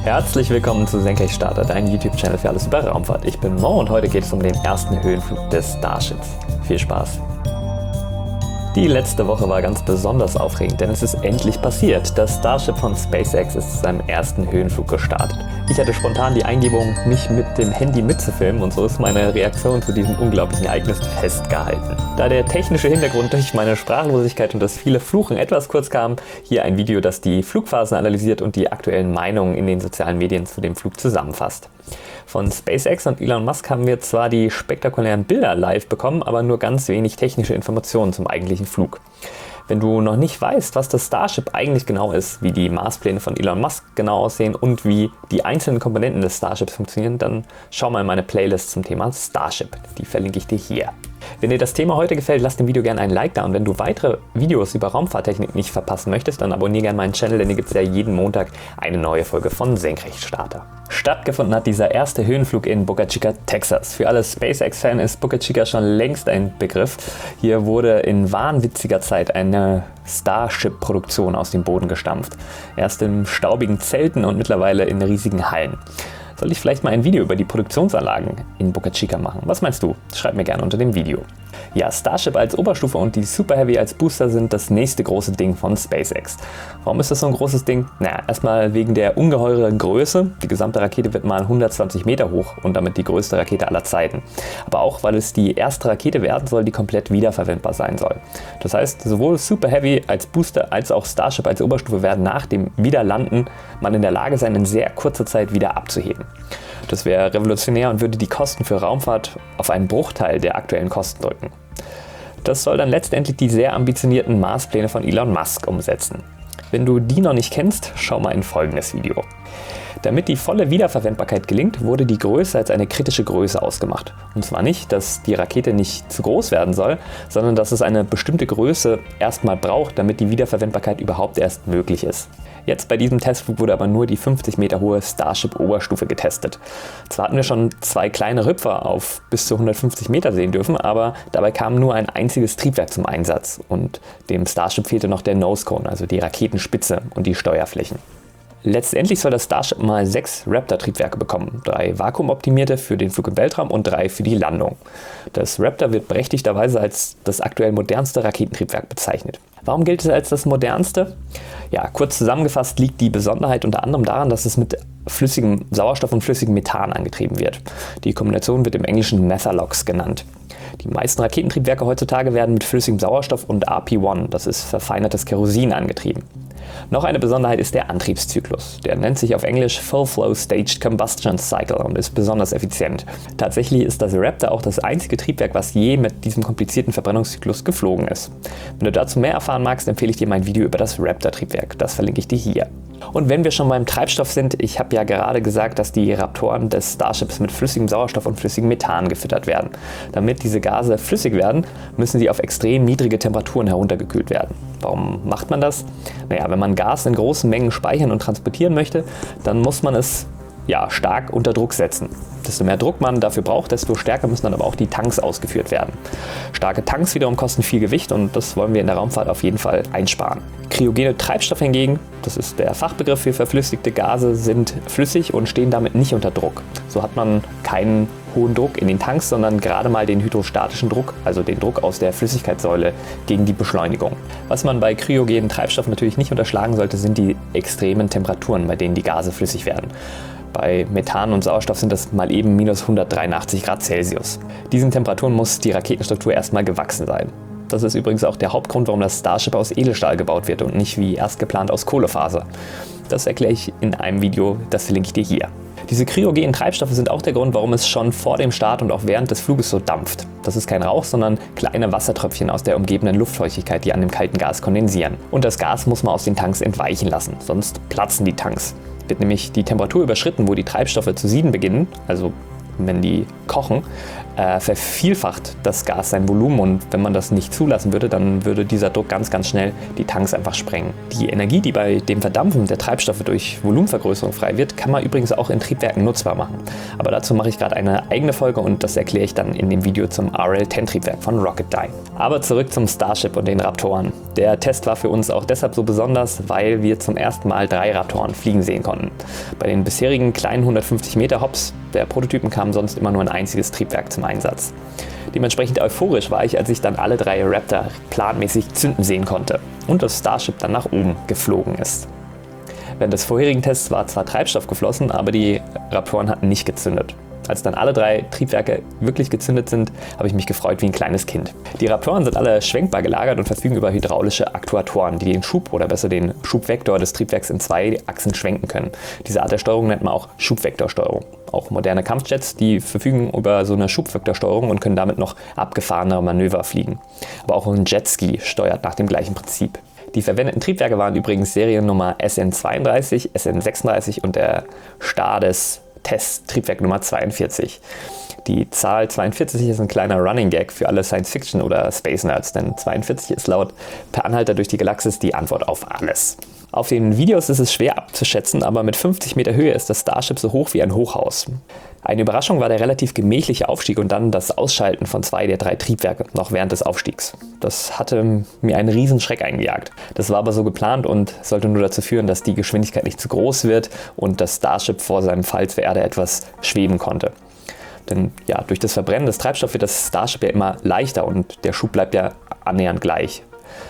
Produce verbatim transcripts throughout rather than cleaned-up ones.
Herzlich willkommen zu Senkrechtstarter, dein YouTube-Channel für alles über Raumfahrt. Ich bin Mo und heute geht es um den ersten Höhenflug des Starships. Viel Spaß! Die letzte Woche war ganz besonders aufregend, denn es ist endlich passiert. Das Starship von SpaceX ist zu seinem ersten Höhenflug gestartet. Ich hatte spontan die Eingebung, mich mit dem Handy mitzufilmen und so ist meine Reaktion zu diesem unglaublichen Ereignis festgehalten. Da der technische Hintergrund durch meine Sprachlosigkeit und das viele Fluchen etwas kurz kam, hier ein Video, das die Flugphasen analysiert und die aktuellen Meinungen in den sozialen Medien zu dem Flug zusammenfasst. Von SpaceX und Elon Musk haben wir zwar die spektakulären Bilder live bekommen, aber nur ganz wenig technische Informationen zum eigentlichen Flug. Wenn du noch nicht weißt, was das Starship eigentlich genau ist, wie die Marspläne von Elon Musk genau aussehen und wie die einzelnen Komponenten des Starships funktionieren, dann schau mal in meine Playlist zum Thema Starship. Die verlinke ich dir hier. Wenn dir das Thema heute gefällt, lass dem Video gerne ein Like da und wenn du weitere Videos über Raumfahrttechnik nicht verpassen möchtest, dann abonniere gerne meinen Channel, denn hier gibt es ja jeden Montag eine neue Folge von Senkrechtstarter. Stattgefunden hat dieser erste Höhenflug in Boca Chica, Texas. Für alle SpaceX-Fans ist Boca Chica schon längst ein Begriff. Hier wurde in wahnwitziger Zeit eine Starship-Produktion aus dem Boden gestampft. Erst in staubigen Zelten und mittlerweile in riesigen Hallen. Soll ich vielleicht mal ein Video über die Produktionsanlagen in Boca Chica machen? Was meinst du? Schreib mir gerne unter dem Video. Ja, Starship als Oberstufe und die Super Heavy als Booster sind das nächste große Ding von SpaceX. Warum ist das so ein großes Ding? Naja, erstmal wegen der ungeheuren Größe. Die gesamte Rakete wird mal hundertzwanzig Meter hoch und damit die größte Rakete aller Zeiten. Aber auch, weil es die erste Rakete werden soll, die komplett wiederverwendbar sein soll. Das heißt, sowohl Super Heavy als Booster als auch Starship als Oberstufe werden nach dem Wiederlanden mal in der Lage sein, in sehr kurzer Zeit wieder abzuheben. Das wäre revolutionär und würde die Kosten für Raumfahrt auf einen Bruchteil der aktuellen Kosten drücken. Das soll dann letztendlich die sehr ambitionierten Marspläne von Elon Musk umsetzen. Wenn du die noch nicht kennst, schau mal in folgendes Video. Damit die volle Wiederverwendbarkeit gelingt, wurde die Größe als eine kritische Größe ausgemacht. Und zwar nicht, dass die Rakete nicht zu groß werden soll, sondern dass es eine bestimmte Größe erstmal braucht, damit die Wiederverwendbarkeit überhaupt erst möglich ist. Jetzt bei diesem Testflug wurde aber nur die fünfzig Meter hohe Starship-Oberstufe getestet. Zwar hatten wir schon zwei kleine Hüpfer auf bis zu hundertfünfzig Meter sehen dürfen, aber dabei kam nur ein einziges Triebwerk zum Einsatz und dem Starship fehlte noch der Nose Cone, also die Raketenspitze und die Steuerflächen. Letztendlich soll das Starship mal sechs Raptor-Triebwerke bekommen. Drei vakuumoptimierte für den Flug im Weltraum und drei für die Landung. Das Raptor wird berechtigterweise als das aktuell modernste Raketentriebwerk bezeichnet. Warum gilt es als das modernste? Ja, kurz zusammengefasst liegt die Besonderheit unter anderem daran, dass es mit flüssigem Sauerstoff und flüssigem Methan angetrieben wird. Die Kombination wird im Englischen Methalox genannt. Die meisten Raketentriebwerke heutzutage werden mit flüssigem Sauerstoff und R P eins, das ist verfeinertes Kerosin, angetrieben. Noch eine Besonderheit ist der Antriebszyklus. Der nennt sich auf Englisch Full Flow Staged Combustion Cycle und ist besonders effizient. Tatsächlich ist das Raptor auch das einzige Triebwerk, was je mit diesem komplizierten Verbrennungszyklus geflogen ist. Wenn du dazu mehr erfahren magst, empfehle ich dir mein Video über das Raptor-Triebwerk. Das verlinke ich dir hier. Und wenn wir schon beim Treibstoff sind, ich habe ja gerade gesagt, dass die Raptoren des Starships mit flüssigem Sauerstoff und flüssigem Methan gefüttert werden. Damit diese Gase flüssig werden, müssen sie auf extrem niedrige Temperaturen heruntergekühlt werden. Warum macht man das? Naja, wenn man Gas in großen Mengen speichern und transportieren möchte, dann muss man es ja, stark unter Druck setzen. Desto mehr Druck man dafür braucht, desto stärker müssen dann aber auch die Tanks ausgeführt werden. Starke Tanks wiederum kosten viel Gewicht und das wollen wir in der Raumfahrt auf jeden Fall einsparen. Kryogene Treibstoffe hingegen, das ist der Fachbegriff für verflüssigte Gase, sind flüssig und stehen damit nicht unter Druck. So hat man keinen hohen Druck in den Tanks, sondern gerade mal den hydrostatischen Druck, also den Druck aus der Flüssigkeitssäule gegen die Beschleunigung. Was man bei kryogenen Treibstoffen natürlich nicht unterschlagen sollte, sind die extremen Temperaturen, bei denen die Gase flüssig werden. Bei Methan und Sauerstoff sind das mal eben minus hundertdreiundachtzig Grad Celsius. Diesen Temperaturen muss die Raketenstruktur erstmal gewachsen sein. Das ist übrigens auch der Hauptgrund, warum das Starship aus Edelstahl gebaut wird und nicht wie erst geplant aus Kohlefaser. Das erkläre ich in einem Video, das verlinke ich dir hier. Diese kryogenen Treibstoffe sind auch der Grund, warum es schon vor dem Start und auch während des Fluges so dampft. Das ist kein Rauch, sondern kleine Wassertröpfchen aus der umgebenden Luftfeuchtigkeit, die an dem kalten Gas kondensieren. Und das Gas muss man aus den Tanks entweichen lassen, sonst platzen die Tanks. Wird nämlich die Temperatur überschritten, wo die Treibstoffe zu sieden beginnen, also wenn die kochen, äh, vervielfacht das Gas sein Volumen, und wenn man das nicht zulassen würde, dann würde dieser Druck ganz, ganz schnell die Tanks einfach sprengen. Die Energie, die bei dem Verdampfen der Treibstoffe durch Volumenvergrößerung frei wird, kann man übrigens auch in Triebwerken nutzbar machen. Aber dazu mache ich gerade eine eigene Folge und das erkläre ich dann in dem Video zum R L zehn Triebwerk von Rocketdyne. Aber zurück zum Starship und den Raptoren. Der Test war für uns auch deshalb so besonders, weil wir zum ersten Mal drei Raptoren fliegen sehen konnten. Bei den bisherigen kleinen hundertfünfzig Meter Hops der Prototypen kam sonst immer nur ein einziges Triebwerk zum Einsatz. Dementsprechend euphorisch war ich, als ich dann alle drei Raptor planmäßig zünden sehen konnte und das Starship dann nach oben geflogen ist. Während des vorherigen Tests war zwar Treibstoff geflossen, aber die Raptoren hatten nicht gezündet. Als dann alle drei Triebwerke wirklich gezündet sind, habe ich mich gefreut wie ein kleines Kind. Die Raptoren sind alle schwenkbar gelagert und verfügen über hydraulische Aktuatoren, die den Schub oder besser den Schubvektor des Triebwerks in zwei Achsen schwenken können. Diese Art der Steuerung nennt man auch Schubvektorsteuerung. Auch moderne Kampfjets, die verfügen über so eine Schubvektorsteuerung und können damit noch abgefahrenere Manöver fliegen. Aber auch ein Jetski steuert nach dem gleichen Prinzip. Die verwendeten Triebwerke waren übrigens Seriennummer S N zweiunddreißig, S N sechsunddreißig und der Stades Test-Triebwerk Nummer zweiundvierzig. Die Zahl zweiundvierzig ist ein kleiner Running Gag für alle Science-Fiction- oder Space-Nerds, denn zweiundvierzig ist laut Per Anhalter durch die Galaxis die Antwort auf alles. Auf den Videos ist es schwer abzuschätzen, aber mit fünfzig Meter Höhe ist das Starship so hoch wie ein Hochhaus. Eine Überraschung war der relativ gemächliche Aufstieg und dann das Ausschalten von zwei der drei Triebwerke noch während des Aufstiegs. Das hatte mir einen riesen Schreck eingejagt. Das war aber so geplant und sollte nur dazu führen, dass die Geschwindigkeit nicht zu groß wird und das Starship vor seinem Fall zur Erde etwas schweben konnte. Denn ja, durch das Verbrennen des Treibstoffs wird das Starship ja immer leichter und der Schub bleibt ja annähernd gleich.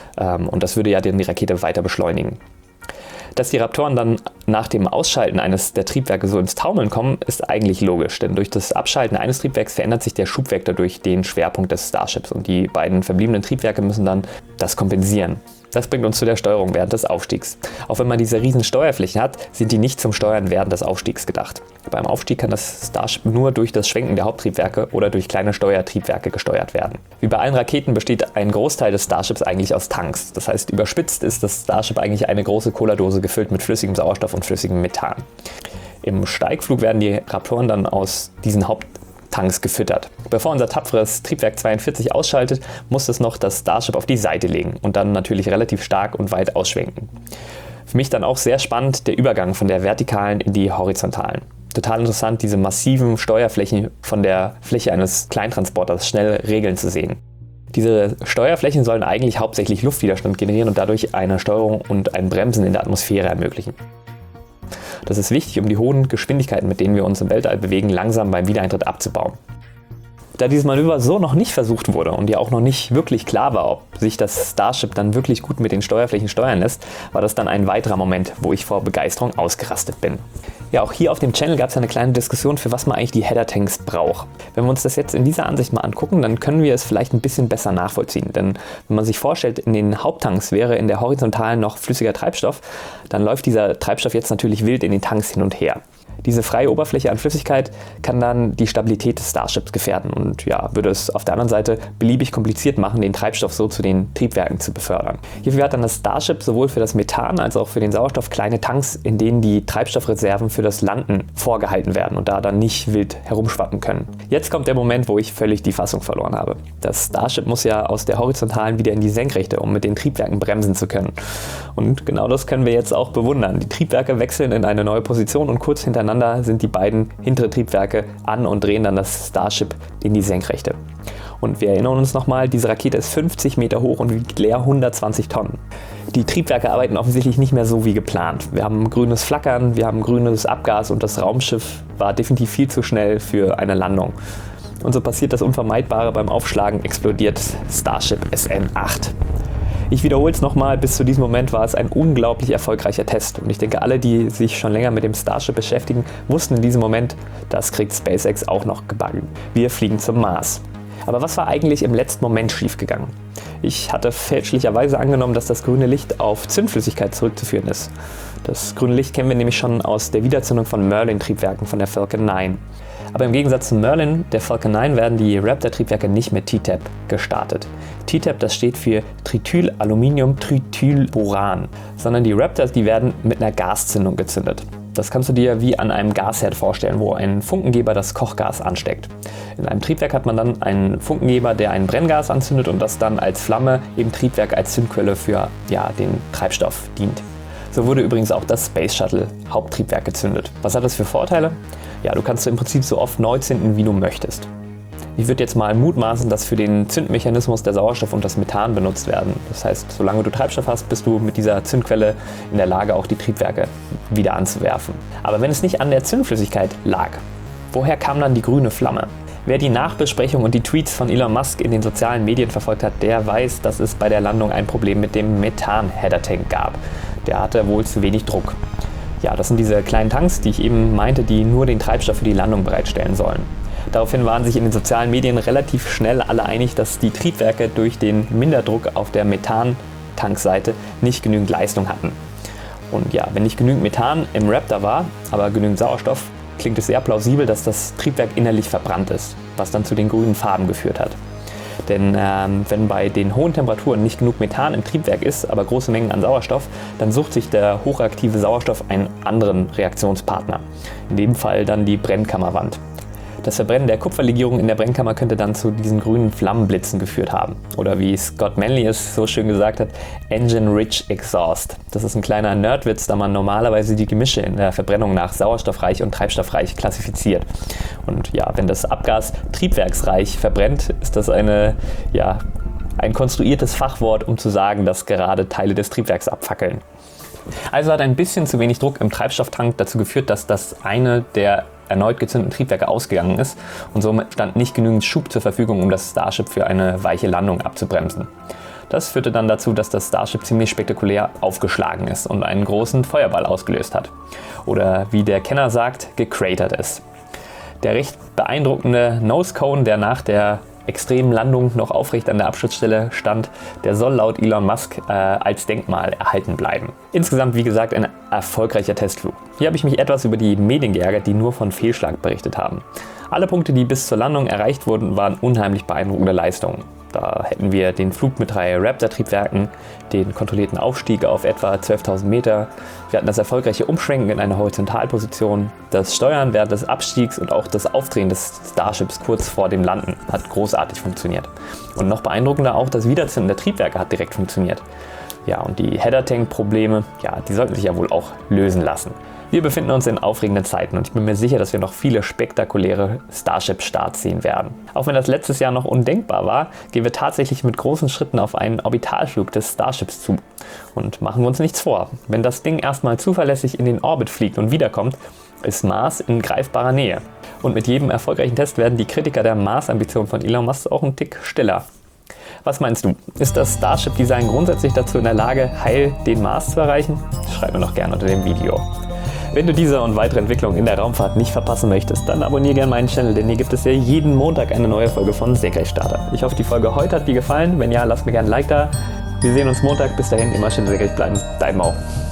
Und das würde ja die Rakete weiter beschleunigen. Dass die Raptoren dann nach dem Ausschalten eines der Triebwerke so ins Taumeln kommen, ist eigentlich logisch, denn durch das Abschalten eines Triebwerks verändert sich der Schubvektor durch den Schwerpunkt des Starships und die beiden verbliebenen Triebwerke müssen dann das kompensieren. Das bringt uns zu der Steuerung während des Aufstiegs. Auch wenn man diese riesen Steuerflächen hat, sind die nicht zum Steuern während des Aufstiegs gedacht. Beim Aufstieg kann das Starship nur durch das Schwenken der Haupttriebwerke oder durch kleine Steuertriebwerke gesteuert werden. Wie bei allen Raketen besteht ein Großteil des Starships eigentlich aus Tanks. Das heißt, überspitzt ist das Starship eigentlich eine große Cola-Dose gefüllt mit flüssigem Sauerstoff und flüssigem Methan. Im Steigflug werden die Raptoren dann aus diesen Haupttanks gefüttert. Bevor unser tapferes Triebwerk zweiundvierzig ausschaltet, muss es noch das Starship auf die Seite legen und dann natürlich relativ stark und weit ausschwenken. Für mich dann auch sehr spannend der Übergang von der vertikalen in die horizontalen. Total interessant, diese massiven Steuerflächen von der Fläche eines Kleintransporters schnell regeln zu sehen. Diese Steuerflächen sollen eigentlich hauptsächlich Luftwiderstand generieren und dadurch eine Steuerung und ein Bremsen in der Atmosphäre ermöglichen. Das ist wichtig, um die hohen Geschwindigkeiten, mit denen wir uns im Weltall bewegen, langsam beim Wiedereintritt abzubauen. Da dieses Manöver so noch nicht versucht wurde und ja auch noch nicht wirklich klar war, ob sich das Starship dann wirklich gut mit den Steuerflächen steuern lässt, war das dann ein weiterer Moment, wo ich vor Begeisterung ausgerastet bin. Ja, auch hier auf dem Channel gab es eine kleine Diskussion, für was man eigentlich die Header-Tanks braucht. Wenn wir uns das jetzt in dieser Ansicht mal angucken, dann können wir es vielleicht ein bisschen besser nachvollziehen. Denn wenn man sich vorstellt, in den Haupttanks wäre in der horizontalen noch flüssiger Treibstoff, dann läuft dieser Treibstoff jetzt natürlich wild in den Tanks hin und her. Diese freie Oberfläche an Flüssigkeit kann dann die Stabilität des Starships gefährden und ja, würde es auf der anderen Seite beliebig kompliziert machen, den Treibstoff so zu den Triebwerken zu befördern. Hierfür hat dann das Starship sowohl für das Methan als auch für den Sauerstoff kleine Tanks, in denen die Treibstoffreserven für das Landen vorgehalten werden und da dann nicht wild herumschwappen können. Jetzt kommt der Moment, wo ich völlig die Fassung verloren habe. Das Starship muss ja aus der horizontalen wieder in die Senkrechte, um mit den Triebwerken bremsen zu können. Und genau das können wir jetzt auch bewundern. Die Triebwerke wechseln in eine neue Position und kurz hintereinander sind die beiden hinteren Triebwerke an und drehen dann das Starship in die Senkrechte. Und wir erinnern uns nochmal, diese Rakete ist fünfzig Meter hoch und wiegt leer hundertzwanzig Tonnen. Die Triebwerke arbeiten offensichtlich nicht mehr so wie geplant. Wir haben grünes Flackern, wir haben grünes Abgas und das Raumschiff war definitiv viel zu schnell für eine Landung. Und so passiert das Unvermeidbare: beim Aufschlagen explodiert Starship S N acht. Ich wiederhole es nochmal, bis zu diesem Moment war es ein unglaublich erfolgreicher Test und ich denke, alle, die sich schon länger mit dem Starship beschäftigen, wussten in diesem Moment, das kriegt SpaceX auch noch gebacken. Wir fliegen zum Mars. Aber was war eigentlich im letzten Moment schiefgegangen? Ich hatte fälschlicherweise angenommen, dass das grüne Licht auf Zündflüssigkeit zurückzuführen ist. Das grüne Licht kennen wir nämlich schon aus der Wiederzündung von Merlin-Triebwerken von der Falcon neun. Aber im Gegensatz zu Merlin, der Falcon neun, werden die Raptor-Triebwerke nicht mit T TAP gestartet. T TAP, das steht für Triethylaluminiumtrithylboran, sondern die Raptors, die werden mit einer Gaszündung gezündet. Das kannst du dir wie an einem Gasherd vorstellen, wo ein Funkengeber das Kochgas ansteckt. In einem Triebwerk hat man dann einen Funkengeber, der ein Brenngas anzündet und das dann als Flamme im Triebwerk als Zündquelle für ja, den Treibstoff dient. So wurde übrigens auch das Space Shuttle Haupttriebwerk gezündet. Was hat das für Vorteile? Ja, du kannst im Prinzip so oft neu zünden, wie du möchtest. Ich würde jetzt mal mutmaßen, dass für den Zündmechanismus der Sauerstoff und das Methan benutzt werden. Das heißt, solange du Treibstoff hast, bist du mit dieser Zündquelle in der Lage, auch die Triebwerke wieder anzuwerfen. Aber wenn es nicht an der Zündflüssigkeit lag, woher kam dann die grüne Flamme? Wer die Nachbesprechung und die Tweets von Elon Musk in den sozialen Medien verfolgt hat, der weiß, dass es bei der Landung ein Problem mit dem Methan-Header-Tank gab. Der hatte wohl zu wenig Druck. Ja, das sind diese kleinen Tanks, die ich eben meinte, die nur den Treibstoff für die Landung bereitstellen sollen. Daraufhin waren sich in den sozialen Medien relativ schnell alle einig, dass die Triebwerke durch den Minderdruck auf der Methan-Tankseite nicht genügend Leistung hatten. Und ja, wenn nicht genügend Methan im Raptor war, aber genügend Sauerstoff, klingt es sehr plausibel, dass das Triebwerk innerlich verbrannt ist, was dann zu den grünen Farben geführt hat. Denn ähm, wenn bei den hohen Temperaturen nicht genug Methan im Triebwerk ist, aber große Mengen an Sauerstoff, dann sucht sich der hochreaktive Sauerstoff einen anderen Reaktionspartner. In dem Fall dann die Brennkammerwand. Das Verbrennen der Kupferlegierung in der Brennkammer könnte dann zu diesen grünen Flammenblitzen geführt haben. Oder wie Scott Manley es so schön gesagt hat, Engine-Rich Exhaust. Das ist ein kleiner Nerdwitz, da man normalerweise die Gemische in der Verbrennung nach sauerstoffreich und treibstoffreich klassifiziert. Und ja, wenn das Abgas triebwerksreich verbrennt, ist das eine, ja, ein konstruiertes Fachwort, um zu sagen, dass gerade Teile des Triebwerks abfackeln. Also hat ein bisschen zu wenig Druck im Treibstofftank dazu geführt, dass das eine der erneut gezündeten Triebwerke ausgegangen ist und somit stand nicht genügend Schub zur Verfügung, um das Starship für eine weiche Landung abzubremsen. Das führte dann dazu, dass das Starship ziemlich spektakulär aufgeschlagen ist und einen großen Feuerball ausgelöst hat. Oder wie der Kenner sagt, gecratert ist. Der recht beeindruckende Nose Cone, der nach der extremen Landung noch aufrecht an der Absturzstelle stand, der soll laut Elon Musk äh, als Denkmal erhalten bleiben. Insgesamt, wie gesagt, ein erfolgreicher Testflug. Hier habe ich mich etwas über die Medien geärgert, die nur von Fehlschlag berichtet haben. Alle Punkte, die bis zur Landung erreicht wurden, waren unheimlich beeindruckende Leistungen. Da hätten wir den Flug mit drei Raptor-Triebwerken, den kontrollierten Aufstieg auf etwa zwölftausend Meter, wir hatten das erfolgreiche Umschwenken in eine Horizontalposition, das Steuern während des Abstiegs und auch das Aufdrehen des Starships kurz vor dem Landen hat großartig funktioniert. Und noch beeindruckender auch das Wiederzünden der Triebwerke hat direkt funktioniert. Ja, und die Header-Tank-Probleme, ja, die sollten sich ja wohl auch lösen lassen. Wir befinden uns in aufregenden Zeiten und ich bin mir sicher, dass wir noch viele spektakuläre Starship-Starts sehen werden. Auch wenn das letztes Jahr noch undenkbar war, gehen wir tatsächlich mit großen Schritten auf einen Orbitalflug des Starships zu. Und machen wir uns nichts vor, wenn das Ding erstmal zuverlässig in den Orbit fliegt und wiederkommt, ist Mars in greifbarer Nähe. Und mit jedem erfolgreichen Test werden die Kritiker der Mars-Ambition von Elon Musk auch einen Tick stiller. Was meinst du? Ist das Starship-Design grundsätzlich dazu in der Lage, heil den Mars zu erreichen? Schreib mir doch gerne unter dem Video. Wenn du diese und weitere Entwicklungen in der Raumfahrt nicht verpassen möchtest, dann abonniere gerne meinen Channel, denn hier gibt es ja jeden Montag eine neue Folge von Senkrechtstarter. Ich hoffe, die Folge heute hat dir gefallen. Wenn ja, lass mir gerne ein Like da. Wir sehen uns Montag. Bis dahin immer schön senkrecht bleiben. Dein Mo.